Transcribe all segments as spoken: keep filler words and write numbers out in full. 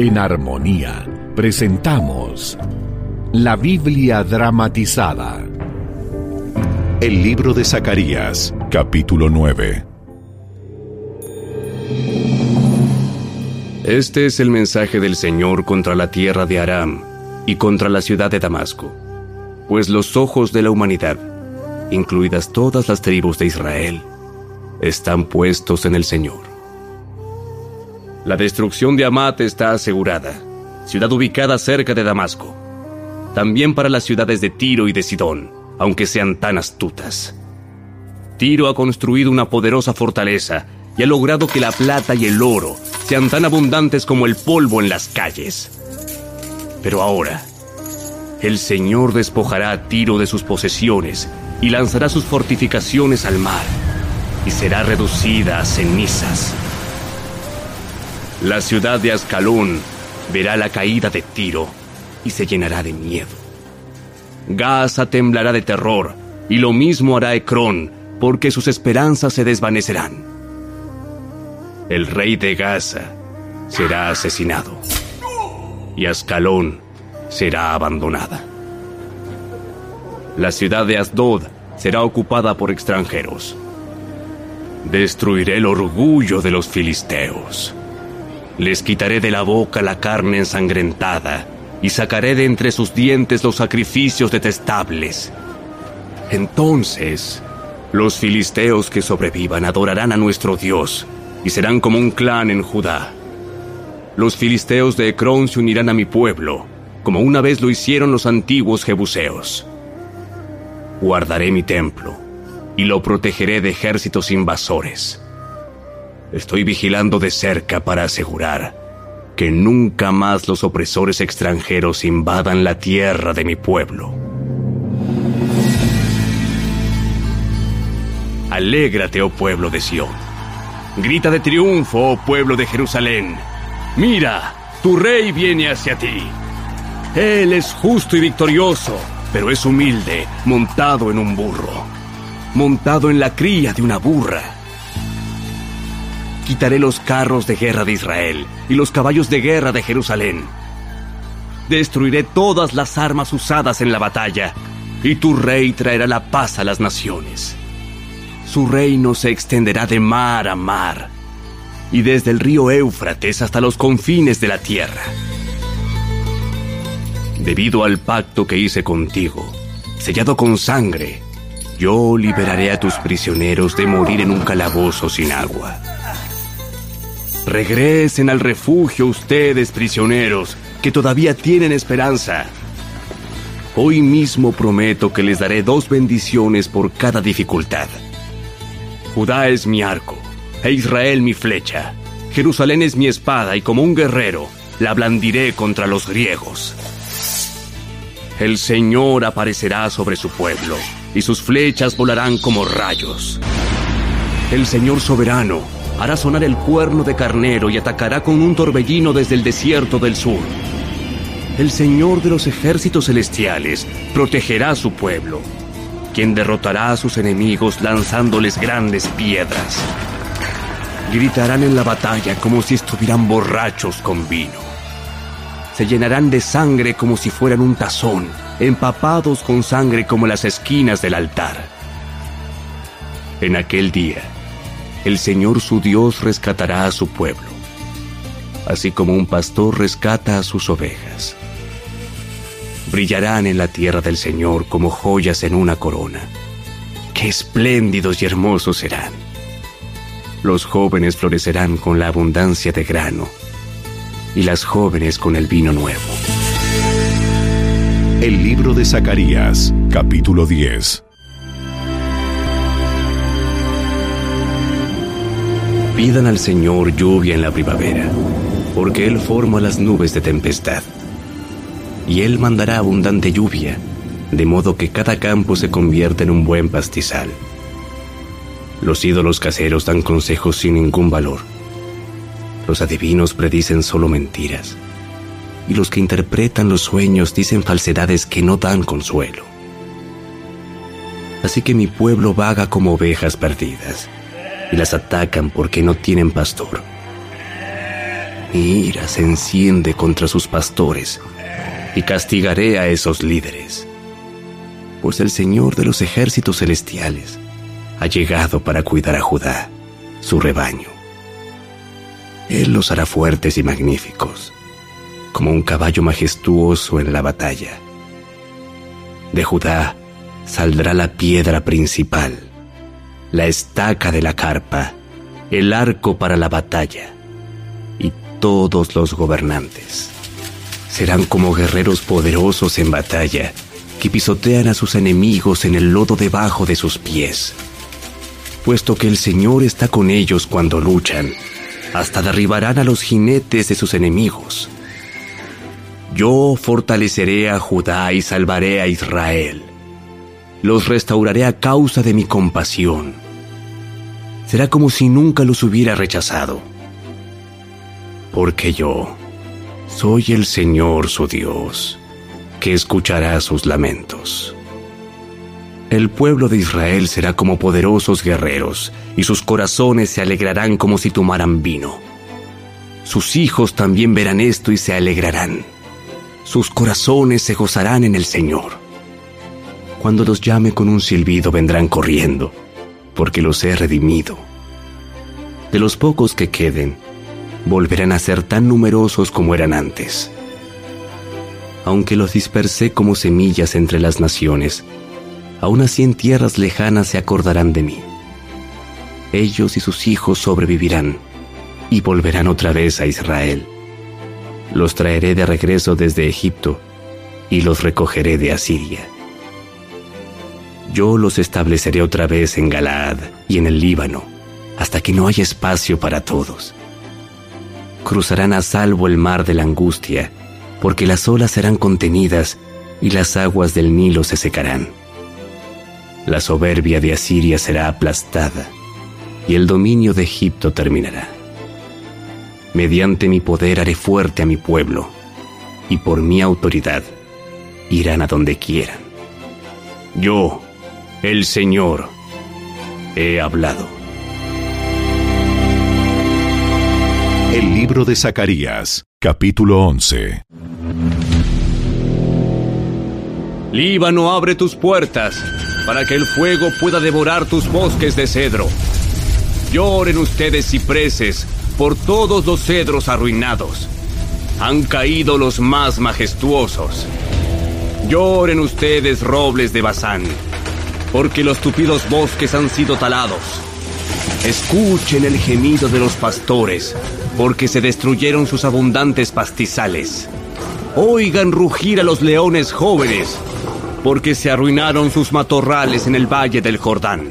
En Armonía presentamos la Biblia dramatizada. El libro de Zacarías, capítulo nueve. Este es el mensaje del Señor contra la tierra de Aram y contra la ciudad de Damasco. Pues los ojos de la humanidad, incluidas todas las tribus de Israel, están puestos en el Señor. La destrucción de Hamat está asegurada, ciudad ubicada cerca de Damasco. También para las ciudades de Tiro y de Sidón, aunque sean tan astutas. Tiro ha construido una poderosa fortaleza y ha logrado que la plata y el oro sean tan abundantes como el polvo en las calles. Pero ahora, el Señor despojará a Tiro de sus posesiones y lanzará sus fortificaciones al mar, y será reducida a cenizas. La ciudad de Ascalón verá la caída de Tiro y se llenará de miedo. Gaza temblará de terror, y lo mismo hará Ecrón, porque sus esperanzas se desvanecerán. El rey de Gaza será asesinado, y Ascalón será abandonada. La ciudad de Asdod será ocupada por extranjeros. Destruiré el orgullo de los filisteos. Les quitaré de la boca la carne ensangrentada y sacaré de entre sus dientes los sacrificios detestables. Entonces, los filisteos que sobrevivan adorarán a nuestro Dios y serán como un clan en Judá. Los filisteos de Ecrón se unirán a mi pueblo, como una vez lo hicieron los antiguos jebuseos. Guardaré mi templo y lo protegeré de ejércitos invasores. Estoy vigilando de cerca para asegurar que nunca más los opresores extranjeros invadan la tierra de mi pueblo. Alégrate, oh pueblo de Sión. Grita de triunfo, oh pueblo de Jerusalén. Mira, tu rey viene hacia ti. Él es justo y victorioso, pero es humilde, montado en un burro, montado en la cría de una burra. Quitaré los carros de guerra de Israel y los caballos de guerra de Jerusalén. Destruiré todas las armas usadas en la batalla, y tu rey traerá la paz a las naciones. Su reino se extenderá de mar a mar, y desde el río Éufrates hasta los confines de la tierra. Debido al pacto que hice contigo, sellado con sangre, yo liberaré a tus prisioneros de morir en un calabozo sin agua. Regresen al refugio ustedes, prisioneros, que todavía tienen esperanza. Hoy mismo prometo que les daré dos bendiciones por cada dificultad. Judá es mi arco, e Israel mi flecha. Jerusalén es mi espada, y como un guerrero, la blandiré contra los griegos. El Señor aparecerá sobre su pueblo, y sus flechas volarán como rayos. El Señor soberano hará sonar el cuerno de carnero y atacará con un torbellino desde el desierto del sur. El Señor de los ejércitos celestiales protegerá a su pueblo, quien derrotará a sus enemigos lanzándoles grandes piedras. Gritarán en la batalla como si estuvieran borrachos con vino. Se llenarán de sangre como si fueran un tazón, empapados con sangre como las esquinas del altar. En aquel día, el Señor su Dios rescatará a su pueblo, así como un pastor rescata a sus ovejas. Brillarán en la tierra del Señor como joyas en una corona. ¡Qué espléndidos y hermosos serán! Los jóvenes florecerán con la abundancia de grano, y las jóvenes con el vino nuevo. El libro de Zacarías, capítulo diez. Pidan al Señor lluvia en la primavera, porque Él forma las nubes de tempestad. Y Él mandará abundante lluvia, de modo que cada campo se convierta en un buen pastizal. Los ídolos caseros dan consejos sin ningún valor. Los adivinos predicen solo mentiras, y los que interpretan los sueños dicen falsedades que no dan consuelo. Así que mi pueblo vaga como ovejas perdidas, y las atacan porque no tienen pastor. Mi ira se enciende contra sus pastores y castigaré a esos líderes, pues el Señor de los ejércitos celestiales ha llegado para cuidar a Judá, su rebaño. Él los hará fuertes y magníficos, como un caballo majestuoso en la batalla. De Judá saldrá la piedra principal, la estaca de la carpa, el arco para la batalla, y todos los gobernantes serán como guerreros poderosos en batalla, que pisotean a sus enemigos en el lodo debajo de sus pies, puesto que el Señor está con ellos cuando luchan, hasta derribarán a los jinetes de sus enemigos. Yo fortaleceré a Judá y salvaré a Israel. Los restauraré a causa de mi compasión. Será como si nunca los hubiera rechazado. Porque yo soy el Señor su Dios, que escuchará sus lamentos. El pueblo de Israel será como poderosos guerreros, y sus corazones se alegrarán como si tomaran vino. Sus hijos también verán esto y se alegrarán. Sus corazones se gozarán en el Señor. Cuando los llame con un silbido vendrán corriendo, porque los he redimido. De los pocos que queden, volverán a ser tan numerosos como eran antes. Aunque los dispersé como semillas entre las naciones, aún así en tierras lejanas se acordarán de mí. Ellos y sus hijos sobrevivirán y volverán otra vez a Israel. Los traeré de regreso desde Egipto y los recogeré de Asiria. Yo los estableceré otra vez en Galaad y en el Líbano, hasta que no haya espacio para todos. Cruzarán a salvo el mar de la angustia, porque las olas serán contenidas y las aguas del Nilo se secarán. La soberbia de Asiria será aplastada y el dominio de Egipto terminará. Mediante mi poder haré fuerte a mi pueblo, y por mi autoridad irán a donde quieran. Yo, el Señor, he hablado. El libro de Zacarías, capítulo once. Líbano, abre tus puertas, para que el fuego pueda devorar tus bosques de cedro. Lloren ustedes, cipreses, por todos los cedros arruinados. Han caído los más majestuosos. Lloren ustedes, robles de Basán, porque los tupidos bosques han sido talados. Escuchen el gemido de los pastores, porque se destruyeron sus abundantes pastizales. Oigan rugir a los leones jóvenes, porque se arruinaron sus matorrales en el valle del Jordán.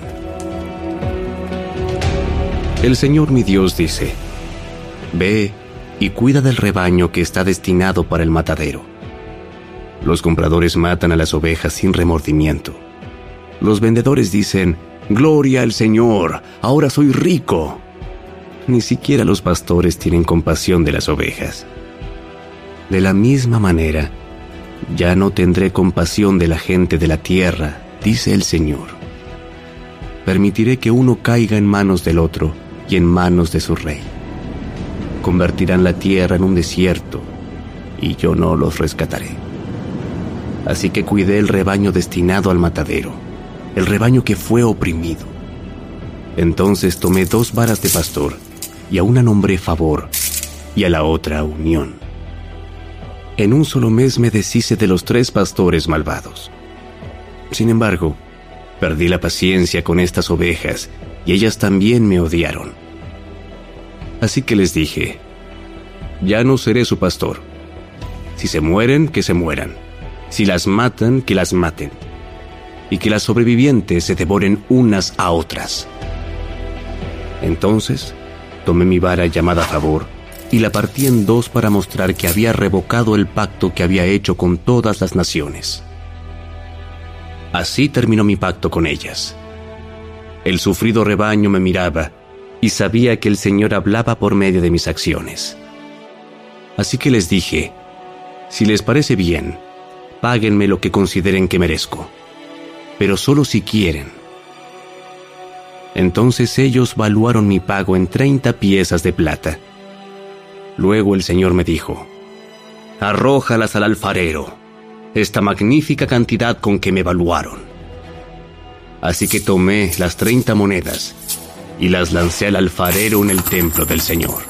El Señor mi Dios dice: Ve y cuida del rebaño que está destinado para el matadero. Los compradores matan a las ovejas sin remordimiento. Los vendedores dicen: Gloria al Señor, ahora soy rico. Ni siquiera los pastores tienen compasión de las ovejas. De la misma manera, ya no tendré compasión de la gente de la tierra, dice el Señor. Permitiré que uno caiga en manos del otro y en manos de su rey. Convertirán la tierra en un desierto, y yo no los rescataré. Así que cuidé el rebaño destinado al matadero, el rebaño que fue oprimido. Entonces tomé dos varas de pastor, y a una nombré favor, y a la otra unión. En un solo mes me deshice de los tres pastores malvados. Sin embargo, perdí la paciencia con estas ovejas, y ellas también me odiaron. Así que les dije: ya no seré su pastor. Si se mueren, que se mueran. Si las matan, que las maten. Y que las sobrevivientes se devoren unas a otras. Entonces, tomé mi vara llamada favor, y la partí en dos para mostrar que había revocado el pacto que había hecho con todas las naciones. Así terminó mi pacto con ellas. El sufrido rebaño me miraba, y sabía que el Señor hablaba por medio de mis acciones. Así que les dije: si les parece bien, páguenme lo que consideren que merezco, pero solo si quieren. Entonces ellos valuaron mi pago en treinta piezas de plata. Luego el Señor me dijo: arrójalas al alfarero, esta magnífica cantidad con que me evaluaron. Así que tomé las treinta monedas y las lancé al alfarero en el templo del Señor.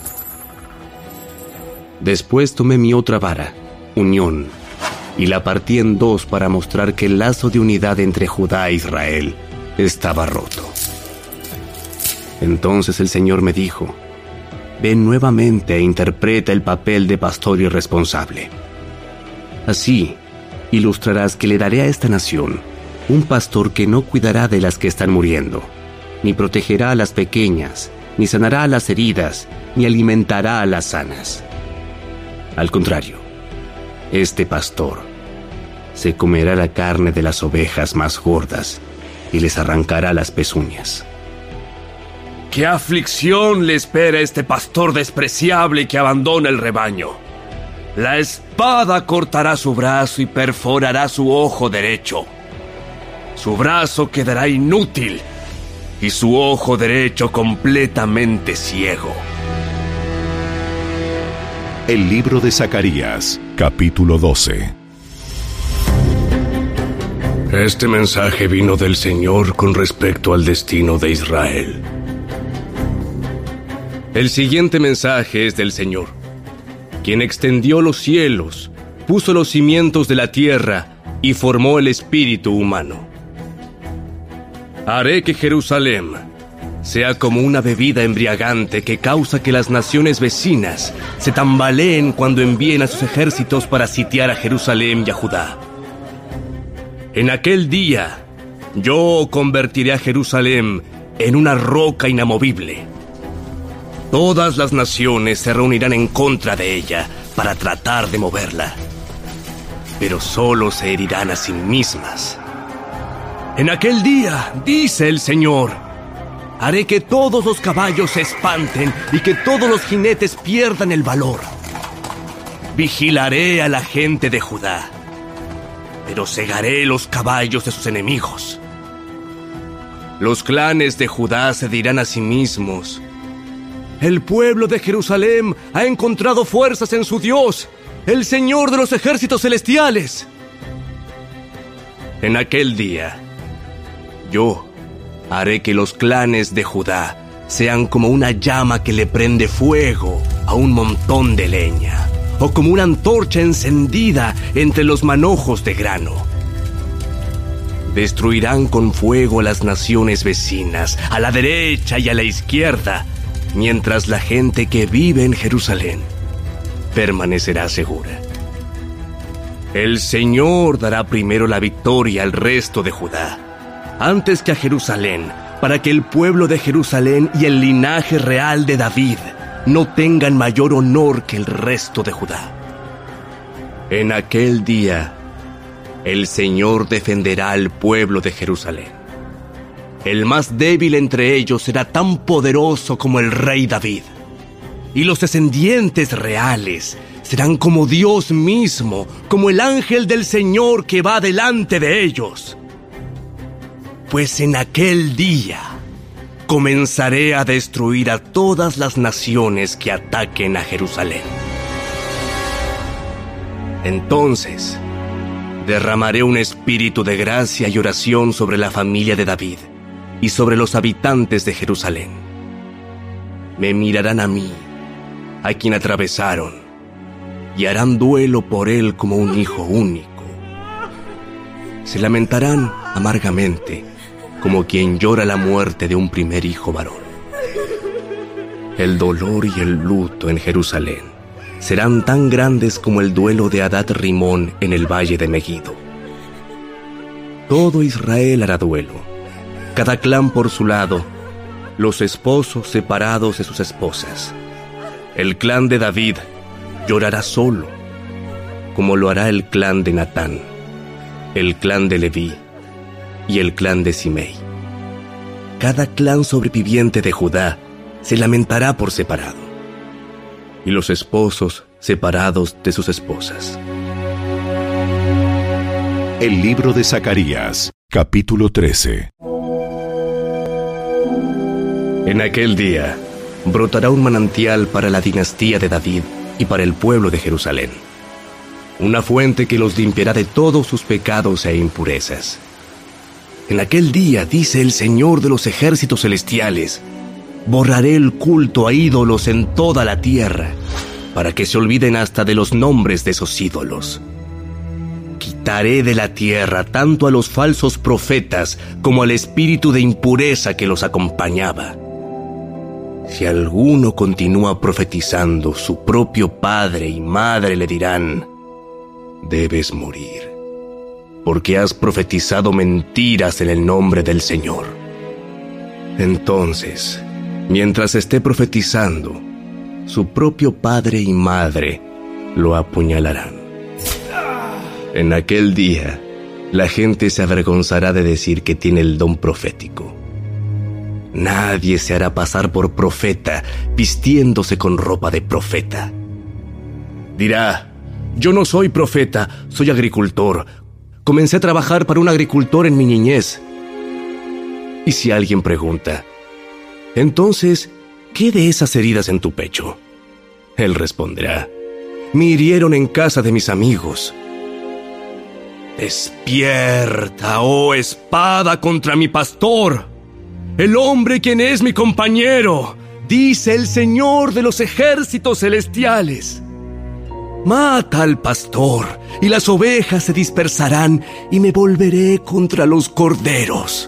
Después tomé mi otra vara, Unión, y la partí en dos para mostrar que el lazo de unidad entre Judá e Israel estaba roto. Entonces el Señor me dijo: ve nuevamente e interpreta el papel de pastor irresponsable. Así ilustrarás que le daré a esta nación un pastor que no cuidará de las que están muriendo, ni protegerá a las pequeñas, ni sanará a las heridas, ni alimentará a las sanas. Al contrario, este pastor se comerá la carne de las ovejas más gordas y les arrancará las pezuñas. ¿Qué aflicción le espera a este pastor despreciable que abandona el rebaño? La espada cortará su brazo y perforará su ojo derecho. Su brazo quedará inútil y su ojo derecho completamente ciego. El libro de Zacarías, capítulo doce. Este mensaje vino del Señor con respecto al destino de Israel. El siguiente mensaje es del Señor, quien extendió los cielos, puso los cimientos de la tierra y formó el espíritu humano. Haré que Jerusalén sea como una bebida embriagante que causa que las naciones vecinas se tambaleen cuando envíen a sus ejércitos para sitiar a Jerusalén y a Judá. En aquel día, yo convertiré a Jerusalén en una roca inamovible. Todas las naciones se reunirán en contra de ella para tratar de moverla, pero solo se herirán a sí mismas. En aquel día, dice el Señor, haré que todos los caballos se espanten y que todos los jinetes pierdan el valor. Vigilaré a la gente de Judá, pero cegaré los caballos de sus enemigos. Los clanes de Judá se dirán a sí mismos: el pueblo de Jerusalén ha encontrado fuerzas en su Dios, el Señor de los ejércitos celestiales. En aquel día, yo haré que los clanes de Judá sean como una llama que le prende fuego a un montón de leña, o como una antorcha encendida entre los manojos de grano. Destruirán con fuego a las naciones vecinas, a la derecha y a la izquierda, mientras la gente que vive en Jerusalén permanecerá segura. El Señor dará primero la victoria al resto de Judá, antes que a Jerusalén, para que el pueblo de Jerusalén y el linaje real de David no tengan mayor honor que el resto de Judá. En aquel día, el Señor defenderá al pueblo de Jerusalén. El más débil entre ellos será tan poderoso como el rey David, y los descendientes reales serán como Dios mismo, como el ángel del Señor que va delante de ellos. Pues en aquel día comenzaré a destruir a todas las naciones que ataquen a Jerusalén. Entonces derramaré un espíritu de gracia y oración sobre la familia de David y sobre los habitantes de Jerusalén. Me mirarán a mí, a quien atravesaron, y harán duelo por él como un hijo único. Se lamentarán amargamente, como quien llora la muerte de un primer hijo varón. El dolor y el luto en Jerusalén serán tan grandes como el duelo de Hadad Rimón en el valle de Megido. Todo Israel hará duelo, cada clan por su lado, los esposos separados de sus esposas. El clan de David llorará solo, como lo hará el clan de Natán, el clan de Leví y el clan de Simei. Cada clan sobreviviente de Judá se lamentará por separado, y los esposos separados de sus esposas. El libro de Zacarías, capítulo trece. En aquel día, brotará un manantial para la dinastía de David y para el pueblo de Jerusalén. Una fuente que los limpiará de todos sus pecados e impurezas. En aquel día, dice el Señor de los ejércitos celestiales, borraré el culto a ídolos en toda la tierra, para que se olviden hasta de los nombres de esos ídolos. Quitaré de la tierra tanto a los falsos profetas como al espíritu de impureza que los acompañaba. Si alguno continúa profetizando, su propio padre y madre le dirán: debes morir, porque has profetizado mentiras en el nombre del Señor. Entonces, mientras esté profetizando, su propio padre y madre lo apuñalarán. En aquel día, la gente se avergonzará de decir que tiene el don profético. Nadie se hará pasar por profeta vistiéndose con ropa de profeta. Dirá: yo no soy profeta, soy agricultor. Comencé a trabajar para un agricultor en mi niñez. Y si alguien pregunta: entonces, ¿qué de esas heridas en tu pecho? Él responderá: me hirieron en casa de mis amigos. Despierta, oh espada, contra mi pastor, el hombre quien es mi compañero, dice el Señor de los ejércitos celestiales. Mata al pastor, y las ovejas se dispersarán, y me volveré contra los corderos.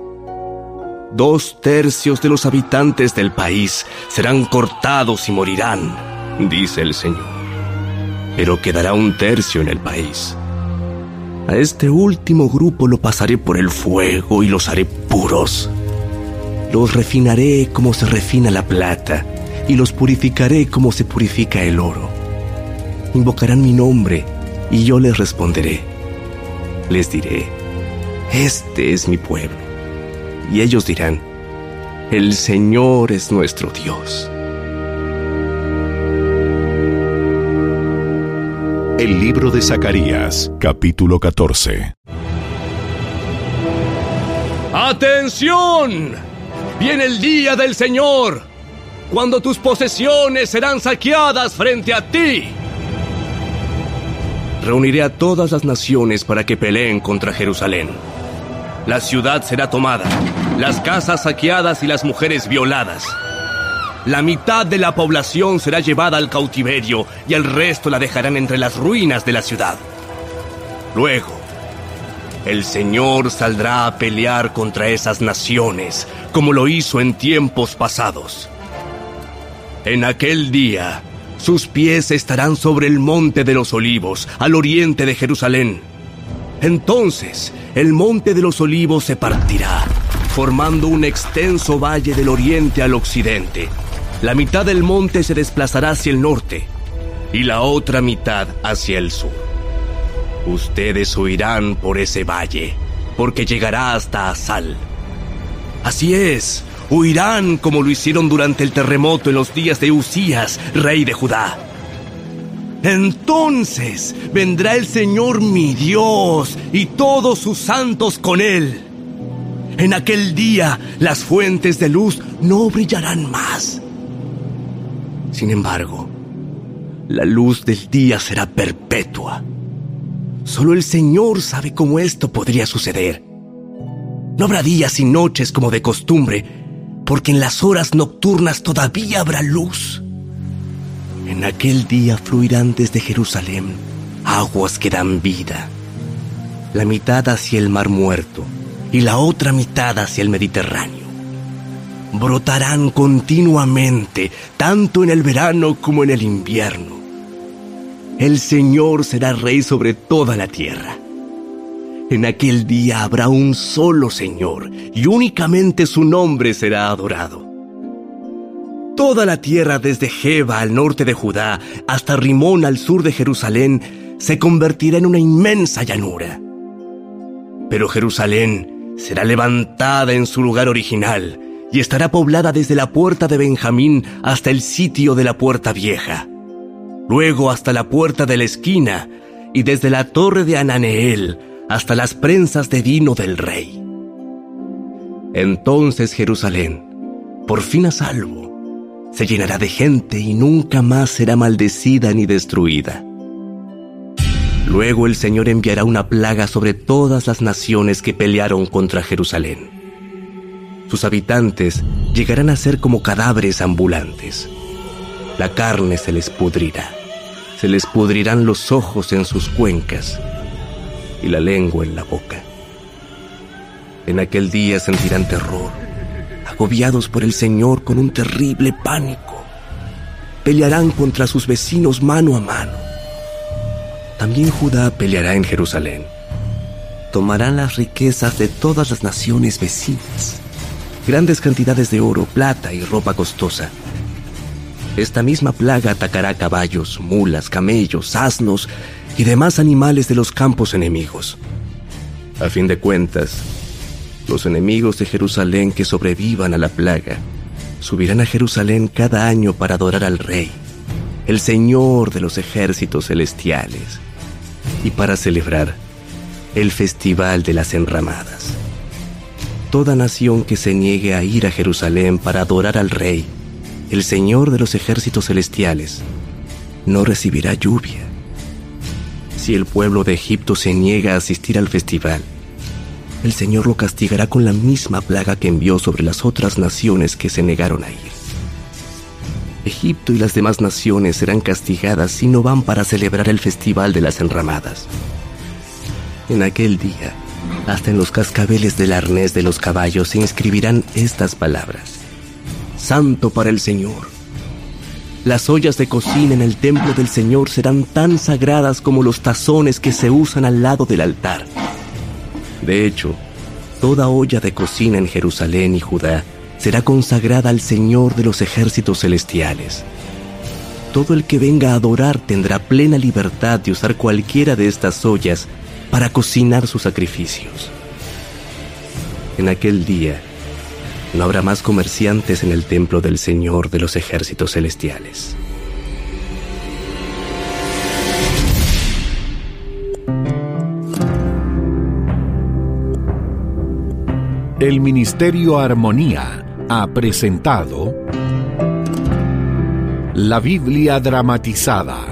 Dos tercios de los habitantes del país serán cortados y morirán, dice el Señor. Pero quedará un tercio en el país. A este último grupo lo pasaré por el fuego y los haré puros. Los refinaré como se refina la plata, y los purificaré como se purifica el oro. Invocarán mi nombre, y yo les responderé. Les diré: este es mi pueblo. Y ellos dirán: el Señor es nuestro Dios. El libro de Zacarías, capítulo catorce. ¡Atención! Viene el día del Señor, cuando tus posesiones serán saqueadas frente a ti. Reuniré a todas las naciones para que peleen contra Jerusalén. La ciudad será tomada, las casas saqueadas y las mujeres violadas. La mitad de la población será llevada al cautiverio y el resto la dejarán entre las ruinas de la ciudad. Luego, el Señor saldrá a pelear contra esas naciones, como lo hizo en tiempos pasados. En aquel día, sus pies estarán sobre el monte de los Olivos, al oriente de Jerusalén. Entonces, el monte de los Olivos se partirá, formando un extenso valle del oriente al occidente. La mitad del monte se desplazará hacia el norte y la otra mitad hacia el sur. Ustedes huirán por ese valle, porque llegará hasta Asal. Así es, huirán como lo hicieron durante el terremoto en los días de Usías, rey de Judá. Entonces vendrá el Señor mi Dios y todos sus santos con él. En aquel día las fuentes de luz no brillarán más. Sin embargo, la luz del día será perpetua. Solo el Señor sabe cómo esto podría suceder. No habrá días y noches como de costumbre, porque en las horas nocturnas todavía habrá luz. En aquel día fluirán desde Jerusalén aguas que dan vida, la mitad hacia el Mar Muerto y la otra mitad hacia el Mediterráneo. Brotarán continuamente, tanto en el verano como en el invierno. El Señor será rey sobre toda la tierra. En aquel día habrá un solo Señor, y únicamente su nombre será adorado. Toda la tierra desde Geba al norte de Judá hasta Rimón al sur de Jerusalén se convertirá en una inmensa llanura. Pero Jerusalén será levantada en su lugar original y estará poblada desde la puerta de Benjamín hasta el sitio de la puerta vieja, luego hasta la puerta de la esquina y desde la torre de Ananeel hasta las prensas de vino del rey. Entonces Jerusalén, por fin a salvo, se llenará de gente y nunca más será maldecida ni destruida. Luego el Señor enviará una plaga sobre todas las naciones que pelearon contra Jerusalén. Sus habitantes llegarán a ser como cadáveres ambulantes. La carne se les pudrirá, se les pudrirán los ojos en sus cuencas y la lengua en la boca. En aquel día sentirán terror, agobiados por el Señor con un terrible pánico. Pelearán contra sus vecinos mano a mano. También Judá peleará en Jerusalén. Tomarán las riquezas de todas las naciones vecinas, grandes cantidades de oro, plata y ropa costosa. Esta misma plaga atacará caballos, mulas, camellos, asnos y demás animales de los campos enemigos. A fin de cuentas, los enemigos de Jerusalén que sobrevivan a la plaga subirán a Jerusalén cada año para adorar al Rey, el Señor de los ejércitos celestiales, y para celebrar el Festival de las Enramadas. Toda nación que se niegue a ir a Jerusalén para adorar al Rey, el Señor de los ejércitos celestiales, no recibirá lluvia. Si el pueblo de Egipto se niega a asistir al festival, el Señor lo castigará con la misma plaga que envió sobre las otras naciones que se negaron a ir. Egipto y las demás naciones serán castigadas si no van para celebrar el Festival de las Enramadas. En aquel día, hasta en los cascabeles del arnés de los caballos se inscribirán estas palabras: Santo para el Señor. Las ollas de cocina en el templo del Señor serán tan sagradas como los tazones que se usan al lado del altar. De hecho, toda olla de cocina en Jerusalén y Judá será consagrada al Señor de los ejércitos celestiales. Todo el que venga a adorar tendrá plena libertad de usar cualquiera de estas ollas para cocinar sus sacrificios. En aquel día, no habrá más comerciantes en el templo del Señor de los ejércitos celestiales. El Ministerio Armonía ha presentado La Biblia dramatizada,